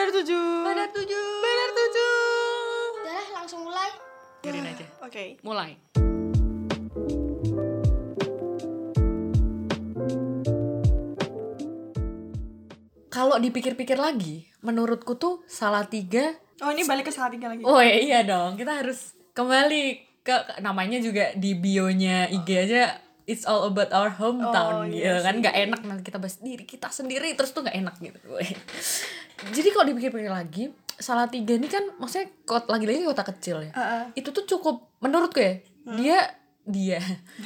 Benar 7. Benar 7. Benar 7. Udah lah, langsung mulai. Biarin aja. Oke. Mulai. Kalau dipikir-pikir lagi, menurutku tuh Salatiga. Oh, ini balik ke Salatiga lagi. Oh iya dong, kita harus kembali ke namanya juga di bio-nya IG aja. It's all about our hometown gitu iya kan. sih. Gak enak nanti kita bahas diri kita sendiri terus tuh gak enak gitu. Jadi kalau dipikir-pikir lagi, Salatiga ini kan maksudnya lagi-lagi kota kecil ya. Itu tuh cukup menurutku ya. Dia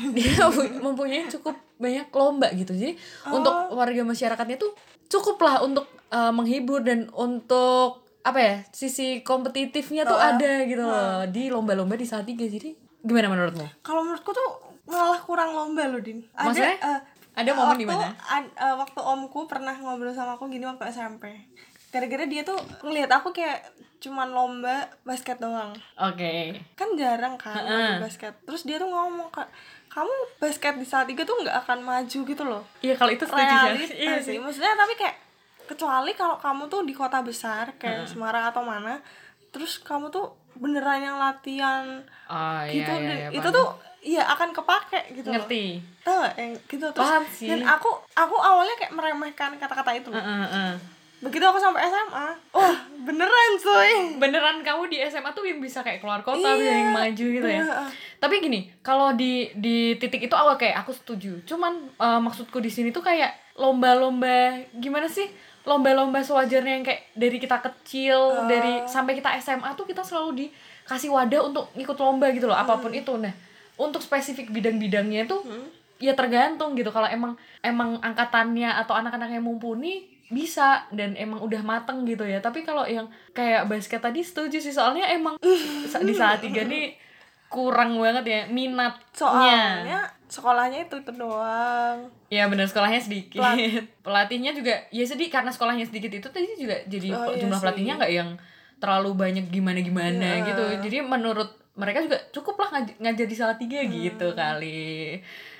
mempunyai cukup banyak lomba gitu. Jadi untuk warga masyarakatnya tuh cukup lah untuk menghibur dan untuk apa ya, sisi kompetitifnya tuh ada gitu loh di lomba-lomba di Salatiga. Jadi gimana menurutmu? Kalau menurutku tuh malah kurang lomba loh, Din. Maksudnya? Ada momen di mana? Waktu omku pernah ngobrol sama aku gini waktu SMP. Gara-gara dia tuh ngelihat aku kayak cuman lomba basket doang. Oke. Kan jarang kan lomba basket. Terus dia tuh ngomong, kamu basket di Salatiga tuh nggak akan maju gitu loh. Iya, kalau itu setuju ya. Iya sih. Maksudnya tapi kayak kecuali kalau kamu tuh di kota besar kayak Semarang atau mana, terus kamu tuh beneran yang latihan gitu, iya, itu tuh iya akan kepake gitu. Ngerti. Tau gak yang gitu terus. Paham sih. Dan aku awalnya kayak meremehkan kata-kata itu. Begitu aku sampai SMA, wah beneran cuy. Beneran kamu di SMA tuh yang bisa kayak keluar kota, Iya, bisa yang maju gitu ya. Tapi gini, kalau di titik itu awal kayak aku setuju. Cuman maksudku di sini tuh kayak lomba-lomba gimana sih? Lomba-lomba sewajarnya yang kayak dari kita kecil, dari sampai kita SMA tuh kita selalu dikasih wadah untuk ikut lomba gitu loh, apapun itu. Nah, untuk spesifik bidang-bidangnya tuh ya tergantung gitu. Kalau emang angkatannya atau anak-anak yang mumpuni bisa dan emang udah mateng gitu ya. Tapi kalau yang kayak basket tadi setuju sih, soalnya emang di Salatiga nih kurang banget ya minatnya. Soalnya sekolahnya itu doang. Ya benar, sekolahnya sedikit. Pelatihnya juga ya sedih karena sekolahnya sedikit itu tadi juga jadi jumlah pelatihnya nggak yang terlalu banyak gimana gitu. Jadi menurut mereka juga cukup lah ngajar di Salatiga gitu kali.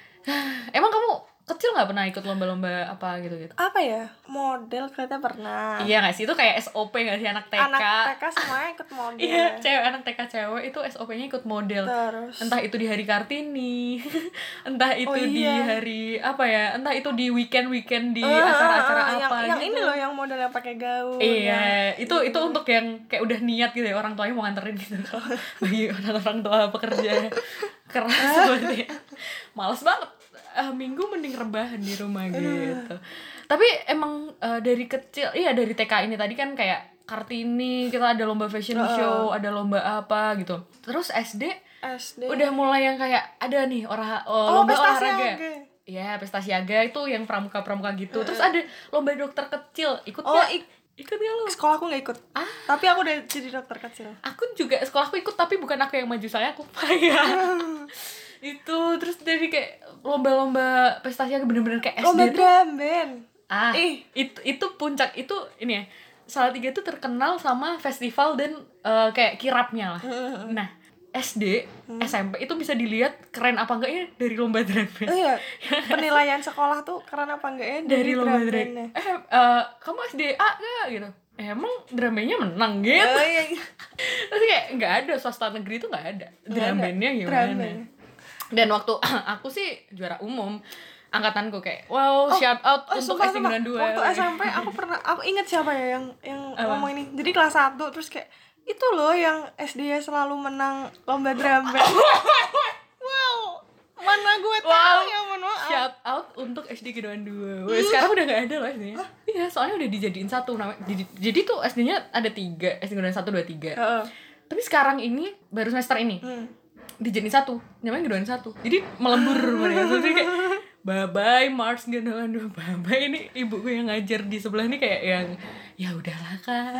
Emang kamu kecil nggak pernah ikut lomba-lomba apa gitu? Apa ya, model kayaknya pernah. Iya nggak sih, itu kayak SOP nggak sih anak TK? Anak TK semuanya ikut model. Iya, anak TK cewek itu SOP-nya ikut model. Terus entah itu di hari Kartini, entah itu di hari apa ya, entah itu di weekend di acara-acara apa yang gitu. ini loh yang model yang pakai gaun. Iya, itu untuk yang kayak udah niat gitu ya, orang tuanya mau nganterin gitu. Bagi orang tua pekerja keras seperti males banget. Minggu mending rebahan di rumah gitu. Tapi emang dari kecil, dari TK ini tadi kan kayak Kartini, kita ada lomba fashion show, ada lomba apa gitu. Terus SD udah mulai yang kayak ada nih lomba olahraga. Iya, pesta siaga itu yang pramuka gitu. Terus ada lomba dokter kecil, ikut nggak? Ikut gak lu? Sekolahku nggak ikut. Tapi aku udah jadi dokter kecil. Aku juga sekolahku ikut, tapi bukan aku yang maju, saya aku payah. Itu terus dari kayak lomba-lomba pesta siaga bener-bener kayak SD lomba drum band. Itu puncak itu ini ya. Salatiga tuh terkenal sama festival dan kayak kirapnya lah. Nah, SD, SMP itu bisa dilihat keren apa enggaknya dari lomba drum band. Iya. Penilaian sekolah tuh keren apa enggaknya dari lomba drum band. Kamu SD A enggak gitu? Emang drum bandnya menang gitu. Iya. Terus kayak enggak ada, swasta negeri itu enggak ada drum bandnya gimana. Dan waktu aku sih juara umum angkatanku kayak shout out untuk SD92. Waktu SMP aku inget siapa ya yang ngomong ini. Jadi kelas 1 terus kayak itu loh yang SD-nya selalu menang lomba drum band. Wow. Mana gue tahu ya, mohon maaf. Shout out untuk SD92. Sekarang udah enggak ada loh SD-nya. Iya, soalnya udah dijadiin satu namanya. Jadi tuh SD-nya ada 3, SD91 2 3. Tapi sekarang ini baru semester ini. Dijadiin satu, namanya Gedoan 1. Jadi melembur mereka. Jadi kayak bye-bye Mars Gedoan 2. Bye-bye, ini ibuku yang ngajar di sebelah ini kayak yang ya udahlah Kak.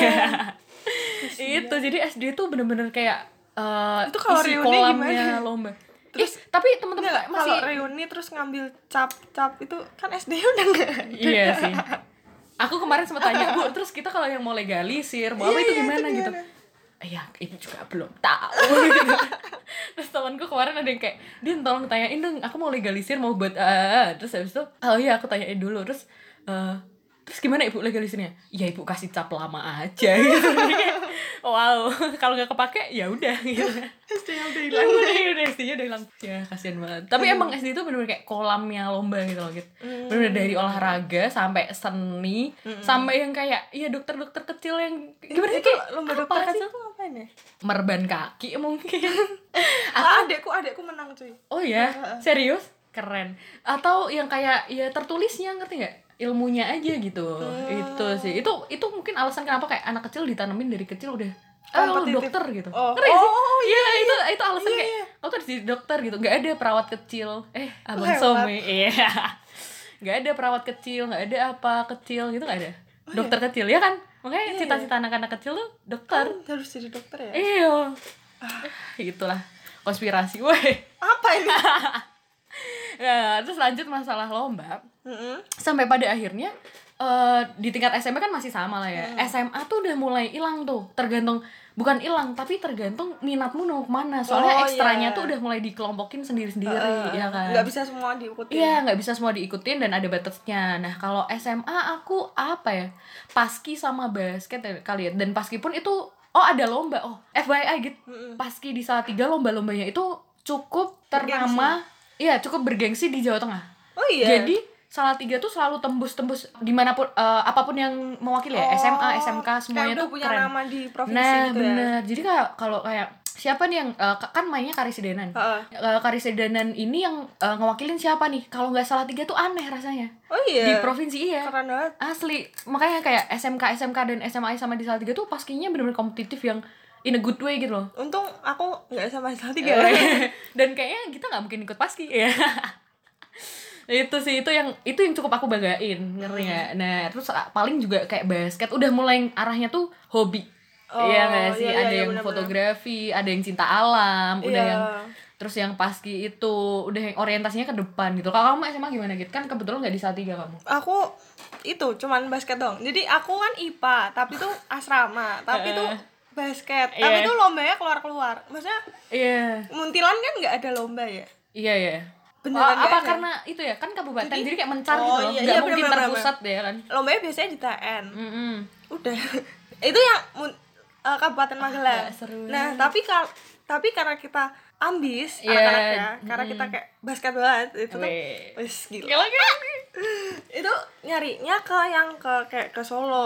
Itu jadi SD tuh bener-bener kayak itu kalau isi reuni kolamnya gimana? lomba. Terus tapi teman-teman masih kalau reuni terus ngambil cap itu kan SD udah enggak. Iya sih. Aku kemarin sempat tanya, Bu, terus kita kalau yang mau legalisir, mau apa itu gimana gitu? Ya itu juga belum tahu gitu. Terus temanku kemarin ada yang kayak, Din tolong tanyain dong, aku mau legalisir mau buat terus habis itu iya aku tanyain dulu. Terus terus gimana ibu legalisirnya? Ya ibu kasih cap lama aja gitu. Wow, kalau nggak kepake ya udah gitu. SD-nya udah hilang. Udah SD-nya udah hilang. Ya kasihan banget. Tapi emang SD itu bener-bener kayak kolamnya lomba gitu loh gitu. Bener-bener dari olahraga sampai seni, sampai yang kayak iya dokter-dokter kecil yang gimana sih kayak lomba dokter kecil tuh ngapain ya? merban kaki mungkin. Adekku menang cuy. Oh ya, serius? Keren. Atau yang kayak ya tertulisnya, ngerti nggak? Ilmunya aja gitu. Itu sih. Itu mungkin alasan kenapa kayak anak kecil ditanamin dari kecil udah dokter gitu. Ngerti sih? Iya, itu alasan kayak aku harus jadi dokter gitu. Nggak ada perawat kecil. Abang Some. Iya. Nggak ada perawat kecil, nggak ada apa kecil gitu, nggak ada. Dokter kecil ya kan? Makanya cita-cita anak-anak kecil tuh dokter. Harus jadi dokter ya? Iya. Itulah konspirasi. Woi. Apa ini? Ya, terus lanjut masalah lomba. Sampai pada akhirnya di tingkat SMP kan masih sama lah ya. SMA tuh udah mulai hilang tuh. Bukan hilang, tapi tergantung minatmu mau kemana. Soalnya ekstranya tuh udah mulai dikelompokin sendiri-sendiri, ya kan? Nggak bisa semua diikutin. Iya, nggak bisa semua diikutin dan ada batasnya. Nah, kalau SMA aku apa ya? Paski sama basket kali ya. Dan paski pun itu, ada lomba. FYI gitu. Paski di Salatiga lomba-lombanya itu cukup ternama. Iya, cukup bergengsi di Jawa Tengah. Oh iya. Jadi Salatiga tuh selalu tembus dimanapun apapun yang mewakili ya, SMA, SMK semuanya tuh punya keren. nama di provinsi Nah, gitu bener. ya. Jadi kalau kayak siapa nih yang kan mainnya Karisidenan. Karisidenan ini yang ngewakilin siapa nih? Kalau nggak Salatiga tuh aneh rasanya. Oh iya. Di provinsi iya. Keren banget. Asli. Makanya kayak SMK dan SMA sama di Salatiga tuh paskinya bener-bener kompetitif yang in a good way gitu loh. Untung aku nggak sama Salatiga. Dan kayaknya kita nggak mungkin ikut paski ya. Itu sih itu yang cukup aku banggain, ngerti nggak? Nah terus paling juga kayak basket udah mulai arahnya tuh hobi. Iya nggak sih? Ada yang bener-bener fotografi, ada yang cinta alam, udah yang terus yang paski itu udah yang orientasinya ke depan gitu. Kalau kamu SMA gimana gitu? Kan kebetulan nggak di Salatiga kamu. Aku itu cuman basket dong. Jadi aku kan IPA, tapi tuh asrama, tapi tuh basket. Tapi tuh lombanya keluar. Maksudnya Muntilan kan nggak ada lomba ya? Iya. Beneran apa karena itu ya kan kabupaten jadi kayak mencar gitu loh, nggak mungkin terpusat deh kan. Lombanya biasanya di TN. Udah itu yang Kabupaten Magelang. Nah tapi karena kita ambis anak-anaknya, karena kita kayak basket banget itu tuh wis gila. Itu nyarinya kayak ke Solo.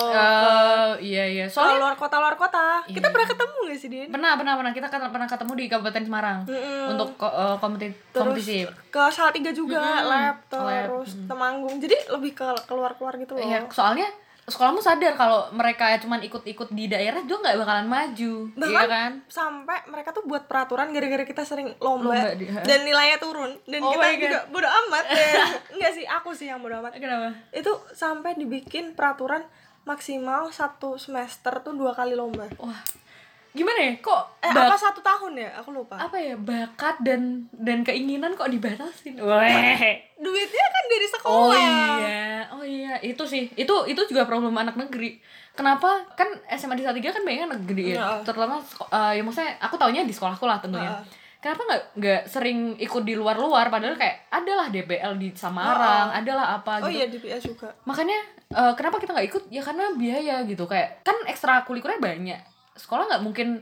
Iya. Soalnya luar kota. Kita pernah ketemu gak sih, Din? Pernah. Kita pernah ketemu di Kabupaten Semarang untuk kompetisi. Ke Salatiga juga, lab terus Temanggung. Jadi lebih ke keluar-keluar gitu loh. Iya, soalnya sekolahmu sadar kalau mereka cuma ikut-ikut di daerah juga nggak bakalan maju. Bahkan, iya kan? Sampai mereka tuh buat peraturan gara-gara kita sering lomba dan nilainya turun dan kita juga bodo amat. Enggak sih, aku sih yang bodo amat. Kenapa? Itu sampai dibikin peraturan maksimal 1 semester tuh 2 kali lomba. Wah, gimana ya? Kok apa 1 tahun ya? Aku lupa. Apa ya, bakat dan keinginan kok dibatasin? Duitnya kan dari sekolah. Oh iya, itu sih. Itu juga problem anak negeri. Kenapa? Kan SMA di Salatiga kan banyak negeri ya. Terutama ya maksudnya aku taunya di sekolahku lah tentunya. Kenapa nggak sering ikut di luar padahal kayak adalah DBL di Samarang, adalah apa gitu. Oh iya, DBL juga. Makanya kenapa kita nggak ikut? Ya karena biaya gitu. Kayak kan ekstrakurikulernya banyak. Sekolah nggak mungkin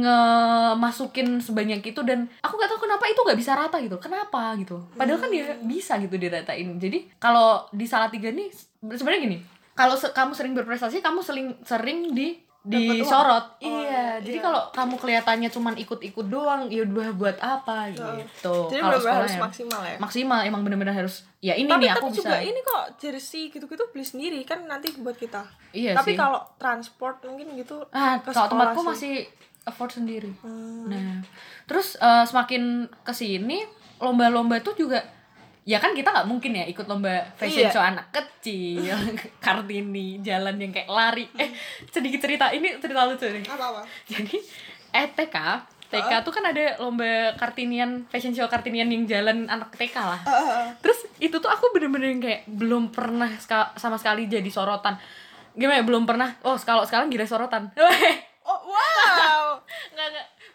ngemasukin sebanyak itu dan aku nggak tahu kenapa itu nggak bisa rata gitu. Kenapa gitu? Padahal kan dia bisa gitu diratain. Jadi kalau di Salatiga nih sebenarnya gini. Kalau kamu sering berprestasi, kamu sering disorot. Jadi kalau kamu kelihatannya cuman ikut-ikut doang, ya udah buat apa gitu. Jadi benar-benar harus maksimal ya. Maksimal, emang benar-benar harus. Ya ini nih aku bisa. Tapi juga ini kok jersey gitu-gitu beli sendiri kan nanti buat kita. Iya tapi sih. Kalau transport mungkin gitu. Kalau tempatku masih afford sendiri. Nah, terus semakin kesini lomba-lomba tuh juga. Ya kan kita nggak mungkin ya ikut lomba fashion show anak kecil, Kartini, jalan yang kayak lari. Sedikit cerita, ini cerita lucu nih. Apa? Jadi TK tuh kan ada lomba Kartinian, fashion show Kartinian yang jalan anak TK lah. Terus itu tuh aku bener-bener kayak belum pernah sama sekali jadi sorotan. Gimana ya, belum pernah. Kalau sekarang gila sorotan. Oh wow. Nggak.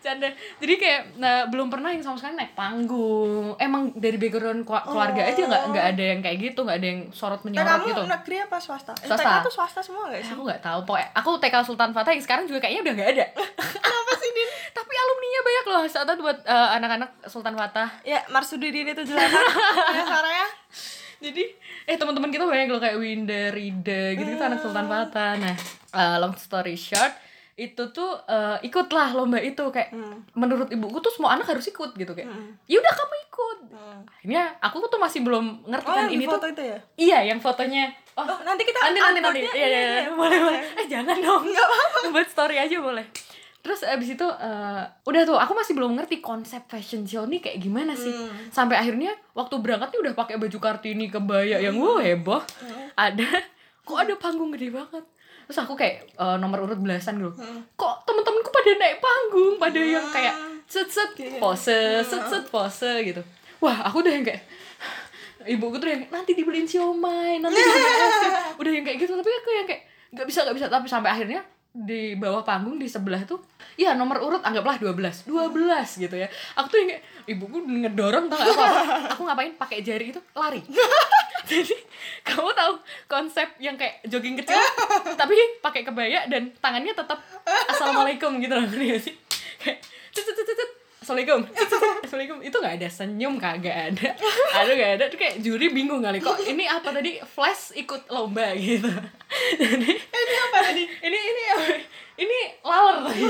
Canda. Jadi kayak belum pernah yang sama sekali naik panggung. Emang dari background keluarga aja nggak ada yang kayak gitu, nggak ada yang sorot menyorot gitu. Kamu negeri apa swasta? Swasta. TK tuh swasta semua nggak sih? Aku nggak tahu. Pokoknya aku TK Sultan Fatah yang sekarang juga kayaknya udah nggak ada. Kenapa sih, Din? Tapi alumninya banyak loh. Saat itu buat anak-anak Sultan Fatah. Ya, Marsudi Dini 78 ya Saraya. Jadi teman-teman kita banyak loh kayak Winda, Rida gitu anak Sultan Fatah. Nah, long story short, itu tuh ikutlah lomba itu kayak menurut ibuku tuh semua anak harus ikut gitu kayak. Ya udah kamu ikut. Akhirnya aku tuh masih belum ngerti kan ini foto tuh. Itu ya? Iya, yang fotonya. Nanti kita nanti. Iya. Boleh. Jangan dong. Enggak apa-apa. Buat story aja boleh. Terus abis itu udah tuh aku masih belum ngerti konsep fashion show nih kayak gimana sih. Sampai akhirnya waktu berangkat nih udah pakai baju Kartini kebaya yang heboh. Kok ada panggung gede banget. Terus aku kayak nomor urut belasan gitu. Kok temen-temenku pada naik panggung, pada yang kayak set pose gitu. Wah, aku udah yang kayak ibuku tuh yang nanti dibeliin siomay, nanti dibeliin udah yang kayak gitu. Tapi aku yang kayak nggak bisa. Tapi sampai akhirnya di bawah panggung di sebelah tuh ya nomor urut anggaplah 12 gitu ya. Aku tuh yang kayak ibuku ngedorong tau gak aku ngapain pakai jari itu lari. Jadi kamu tahu konsep yang kayak jogging kecil tapi pakai kebaya dan tangannya tetap assalamualaikum gitu loh sih. Kayak Assalamualaikum itu nggak ada senyum, kagak ada tuh kayak juri bingung kali kok ini apa tadi flash ikut lomba gitu. Jadi ini apa tadi? ini laler tadi.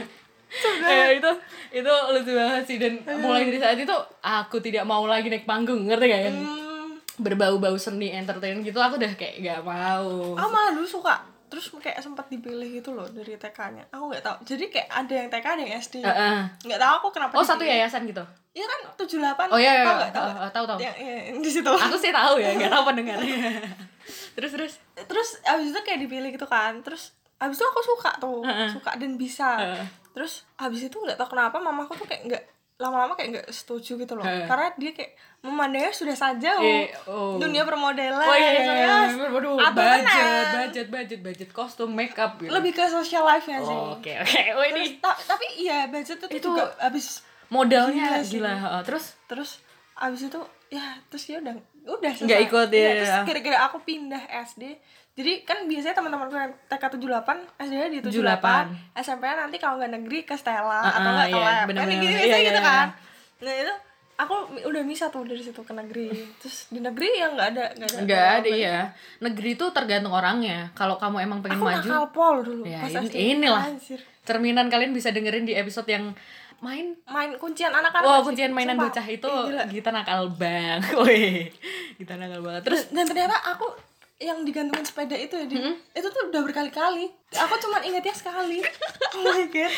Itu lucu banget sih dan mulai dari saat itu aku tidak mau lagi naik panggung, ngerti gak yang berbau-bau seni entertain gitu aku udah kayak nggak mau. Aku malah dulu suka. Terus kayak sempat dipilih gitu loh dari TK-nya. Aku nggak tahu. Jadi kayak ada yang TK, ada yang SD. Nggak tahu aku kenapa. Oh, satu yayasan gitu. Iya kan 78. Oh iya. Tahu. Yang di situ. Aku sih tahu ya, nggak tahu pendengarnya. Terus abis itu kayak dipilih gitu kan. Terus abis itu aku suka tuh, suka dan bisa. Terus abis itu nggak tahu kenapa mamaku tuh kayak nggak lama-lama kayak nggak setuju gitu loh. Karena dia kayak memandangnya sudah saja dunia permodelan. Waduh, budget kostum, make up gitu. Lebih ke social life-nya sih. Oke. Oh ini tapi iya budget itu juga habis modalnya gila. Terus abis itu ya terus ya udah selesai. Nggak ikut ya. Terus kira-kira aku pindah SD. Jadi kan biasanya teman-temanku yang TK 78, SD-nya di 78, SMP-nya nanti kalau nggak negeri ke Stella atau nggak ke lab. Kan gitu kan. Nah itu aku udah bisa tuh dari situ ke negeri. Terus di negeri ya nggak ada ya. Negeri tuh tergantung orangnya. Kalau kamu emang pengen maju. Aku nakal pol dulu ya, pas SD. Inilah. Cerminan kalian bisa dengerin di episode yang main kuncian anak-anak. Wah, kuncian mainan bocah itu kita nakal bang. Woi. Kita nakal banget. Terus dan ternyata aku yang digantungin sepeda itu ya, itu tuh udah berkali-kali. Aku cuma ingetnya sekali. Oh my god.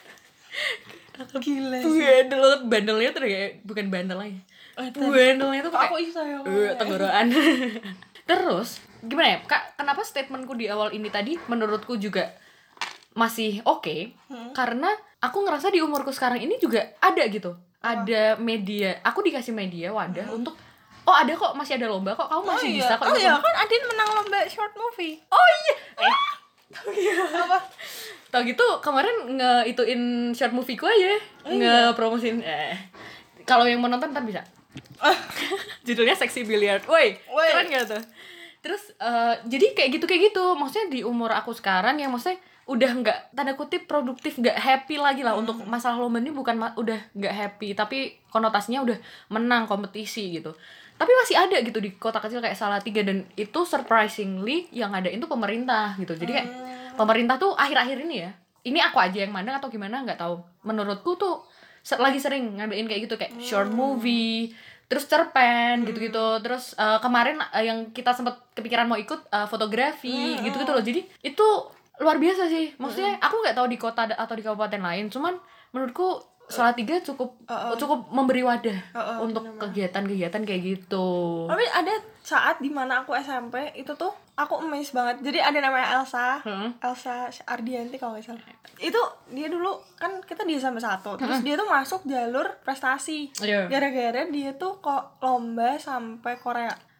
Gila sih. Bandelnya tuh kayak bukan bandel lagi. Bandelnya tuh kayak aku bisa ya. Tenggorokan. Terus gimana ya? Kak, kenapa statementku di awal ini tadi menurutku juga masih oke? Karena aku ngerasa di umurku sekarang ini juga ada gitu. Ada media, aku dikasih media wadah untuk ada kok, masih ada lomba kok, kamu masih bisa kok. Oh iya, kan Adin menang lomba short movie. Oh iya. Apa? Tau gitu kemarin nge-ituin short movie ku aja, nge-promosin. Kalau yang mau nonton ntar bisa. Judulnya Sexy Billiard. Woi, keren gak tuh? Terus jadi kayak gitu. Maksudnya di umur aku sekarang yang maksudnya udah nggak tanda kutip produktif, nggak happy lagi lah. Untuk masalah lomba ini bukan udah nggak happy, tapi konotasinya udah menang kompetisi gitu. Tapi masih ada gitu di kota kecil kayak Salatiga, dan itu surprisingly yang ngadain tuh pemerintah gitu. Jadi kayak pemerintah tuh akhir-akhir ini ya, ini aku aja yang mandang atau gimana nggak tahu, menurutku tuh lagi sering ngadain kayak gitu, kayak short movie, terus cerpen gitu-gitu. Terus kemarin yang kita sempat kepikiran mau ikut fotografi gitu-gitu loh. Jadi itu luar biasa sih. Maksudnya aku nggak tahu di kota atau di kabupaten lain, cuman menurutku Salatiga cukup memberi wadah untuk kegiatan-kegiatan kayak gitu. Tapi ada saat dimana aku SMP itu tuh aku amazed banget. Jadi ada namanya Elsa Ardianti kalau nggak salah. Itu dia dulu kan kita di SMP 1, terus dia tuh masuk jalur prestasi. Gara-gara dia tuh kok lomba sampai Korea.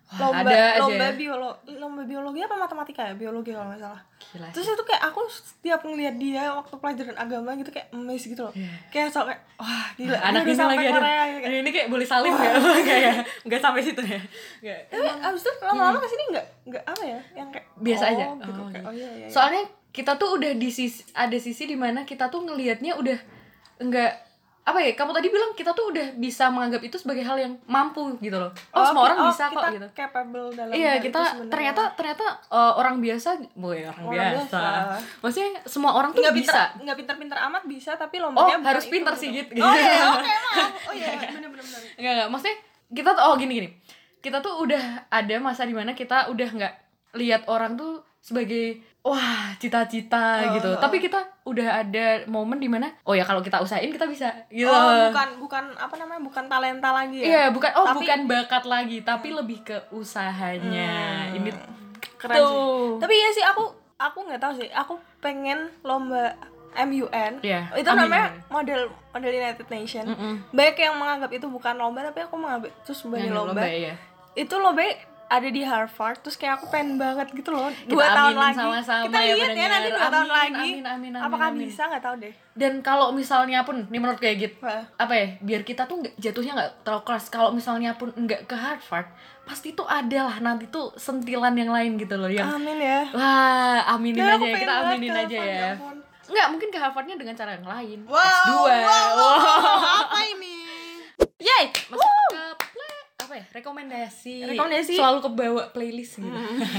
lomba biologi apa matematika ya, biologi kalau nggak salah. Gila Terus sih. itu kayak aku setiap ngeliat dia waktu pelajaran agama gitu kayak amazed gitu loh. Kayak so kayak wah gila, Anak dia udah ini sampai lagi Korea ada. gitu. Ini kayak boleh salin nggak sampai situ ya. Nggak. Tapi abis itu lama-lama kesini nggak apa ya, yang kayak Biasa aja. gitu, Oh, kayak, gitu. iya. Soalnya kita tuh udah ada sisi dimana kita tuh ngelihatnya udah enggak apa ya, kamu tadi bilang kita tuh udah bisa menganggap itu sebagai hal yang mampu gitu loh. Semua orang bisa kok gitu. Capable dalam Iya, hal kita itu sebenarnya. ternyata orang biasa, orang biasa. Maksudnya semua orang tuh bisa. Nggak pintar-pintar amat bisa, tapi Oh, lombanya bukan harus itu, pintar gitu. sih gitu. Oh iya, oke maaf. Oh iya, benar. Enggak, maksudnya kita tuh gini. Kita tuh udah ada masa dimana kita udah nggak lihat orang tuh sebagai wah cita-cita gitu. Tapi kita udah ada momen dimana ya kalau kita usahain kita bisa gitu. Bukan apa namanya, bukan talenta lagi ya. Iya, bukan bakat lagi, tapi lebih ke usahanya. Ini keren sih. Tapi ya sih aku nggak tahu sih. Aku pengen lomba MUN. Iya, Itu namanya model United Nation. Banyak yang menganggap itu bukan lomba, tapi aku menganggap itu sebagai lomba. Iya. Itu lomba ada di Harvard, terus kayak aku pengen banget gitu loh. 2 Kita tahun aminin lagi sama-sama kita ya, lihat ya nanti 2 tahun lagi. Amin. Apakah bisa, nggak tahu deh. Dan kalau misalnya pun, nih menurut kayak gitu, Wah. apa ya, biar kita tuh jatuhnya nggak terlalu keras. Kalau misalnya pun nggak ke Harvard, pasti tuh ada lah nanti tuh sentilan yang lain gitu loh yang Amin ya. wah aminin Ya, aja aku ya, pengen kita banget aminin ke aja Harvard, ya. ya ampun. Nggak, mungkin ke Harvardnya dengan cara yang lain. Wow, S2. apa ini? Yay, masuk ke rekomendasi. Selalu kebawa playlist gitu.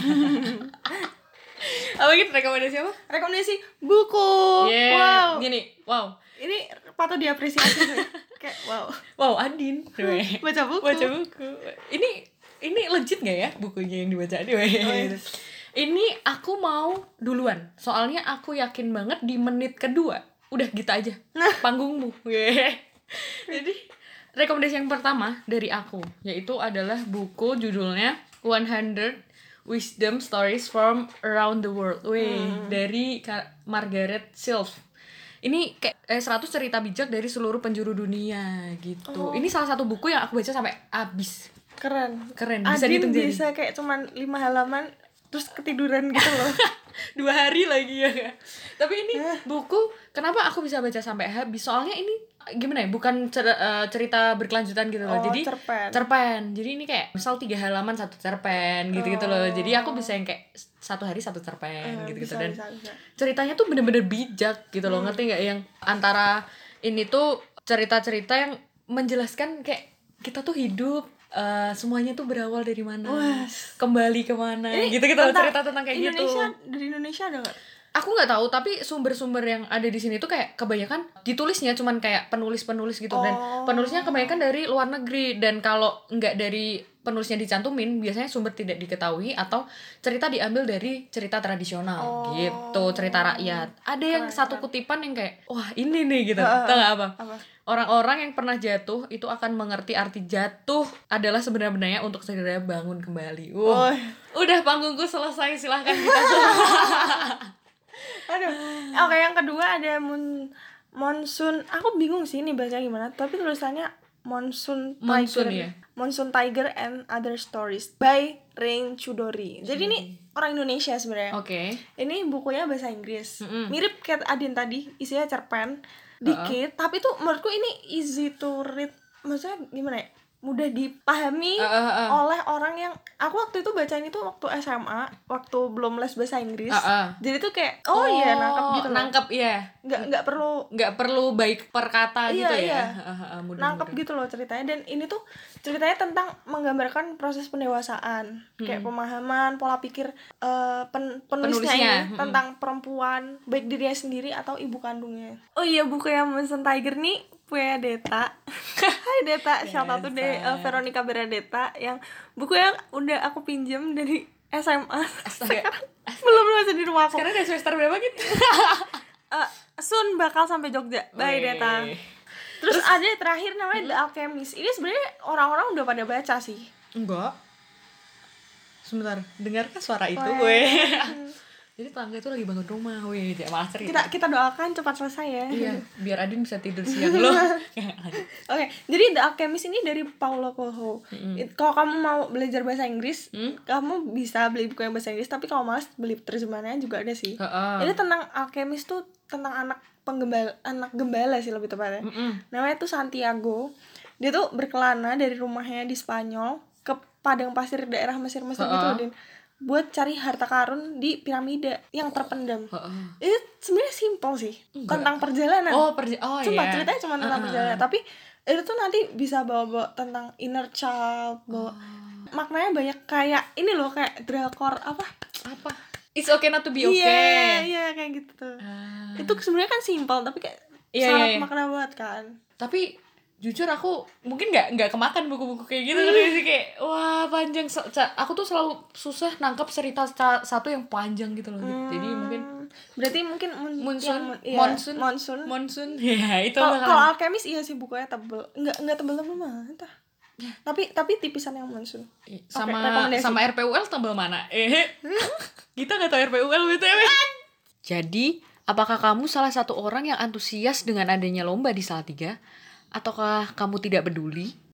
Apa gitu rekomendasi apa? Rekomendasi buku. Yeah. Wow. Gini, wow. Ini patut diapresiasi sih. Kayak wow. Wow, Andin. Baca buku. Ini legit nggak ya bukunya yang dibaca dia? Ini aku mau duluan. Soalnya aku yakin banget di menit kedua udah gitu aja. Panggungmu. Jadi rekomendasi yang pertama dari aku yaitu adalah buku judulnya 100 Wisdom Stories from Around the World. Dari Margaret Silf. Ini kayak 100 cerita bijak dari seluruh penjuru dunia gitu. Ini salah satu buku yang aku baca sampai habis. Keren. Bisa dihitung jari. Bisa kayak cuman 5 halaman terus ketiduran gitu loh. 2 hari lagi ya. Tapi ini buku kenapa aku bisa baca sampai habis? Soalnya ini gimana ya? Bukan cerita berkelanjutan gitu loh. Jadi cerpen. Jadi ini kayak misal 3 halaman 1 cerpen gitu-gitu loh. Jadi aku bisa yang kayak 1 hari 1 cerpen gitu-gitu. Dan ceritanya tuh bener-bener bijak gitu loh. Ngerti nggak? Yang antara ini tuh cerita-cerita yang menjelaskan kayak kita tuh hidup semuanya tuh berawal dari mana, kembali kemana, gitu-gitu cerita tentang kayak Indonesia, gitu. Dari Indonesia ada nggak? Aku nggak tahu, tapi sumber-sumber yang ada di sini tuh kayak kebanyakan ditulisnya cuman kayak penulis-penulis gitu, dan penulisnya kebanyakan dari luar negeri. Dan kalau nggak dari penulisnya dicantumin, biasanya sumber tidak diketahui atau cerita diambil dari cerita tradisional gitu, cerita rakyat. Ada yang satu kutipan yang kayak wah ini nih gitu, tahu nggak apa? Orang-orang yang pernah jatuh itu akan mengerti arti jatuh adalah sebenarnya untuk segera bangun kembali. Udah panggungku selesai, silahkan kita Aduh. Oke, yang kedua ada Monsoon. Aku bingung sih ini baca gimana, tapi tulisannya Monsoon Tiger. Ya? Monsoon Tiger and Other Stories by Rain Chudori. Jadi ini orang Indonesia sebenarnya. Oke. Ini bukunya bahasa Inggris. Mirip kayak Adin tadi, isinya cerpen dikit, tapi tuh menurutku ini easy to read. Maksudnya gimana ya? Mudah dipahami oleh orang yang aku waktu itu bacain itu waktu SMA, waktu belum les bahasa Inggris. Jadi tuh kayak iya nangkep gitu. Nangkep ya. Nggak perlu baik perkata gitu ya. Nangkep gitu loh ceritanya. Dan ini tuh ceritanya tentang menggambarkan proses pendewasaan, kayak pemahaman pola pikir penulisnya ini tentang perempuan, baik dirinya sendiri atau ibu kandungnya. Oh iya, buku yang Monsoon Tiger nih punya Deta. Hai Deta, shout out to Veronica Beradeta yang buku yang udah aku pinjem dari SMA. Belum bisa di rumah aku. Sekarang udah semester berapa gitu? Soon bakal sampai Jogja. Bye Deta. Terus ada terakhir namanya The Alchemist. Ini sebenarnya orang-orang udah pada baca sih. Enggak. Sebentar, dengarkah suara itu gue? Jadi tetangga itu lagi bangun rumah, wih, malah cerita. Kita doakan cepat selesai ya. Iya, biar Adin bisa tidur siang loh. Oke, jadi The Alchemist ini dari Paulo Coelho. Kalau kamu mau belajar bahasa Inggris, kamu bisa beli buku yang bahasa Inggris, tapi kalau malas beli terjemahannya juga ada sih. Ini tentang alchemist tuh tentang anak gembala sih lebih tepatnya. Namanya tuh Santiago. Dia tuh berkelana dari rumahnya di Spanyol ke padang pasir daerah Mesir gitu loh, Din, buat cari harta karun di piramida yang terpendam. Itu sebenarnya simpel sih. Tentang perjalanan. Cuma ceritanya cuma tentang perjalanan, tapi itu tuh nanti bisa bawa tentang inner child, maknanya banyak, kayak ini loh, kayak drakor apa It's okay not to be okay. Iya kayak gitu. Itu sebenarnya kan simpel tapi kayak syarat makna banget kan. Tapi jujur aku mungkin nggak kemakan buku-buku kayak gitu sih, kayak wah panjang. Aku tuh selalu susah nangkep cerita satu yang panjang gitu loh. Jadi berarti mungkin monsoon. Ya itu. Kalau Alchemist iya sih bukunya tebel, nggak tebel mah entah. Tapi tipisan yang monsoon. Sama RPUL tebel mana? Kita nggak tahu RPUL BTW. Jadi apakah kamu salah satu orang yang antusias dengan adanya lomba di Salatiga? Ataukah kamu tidak peduli?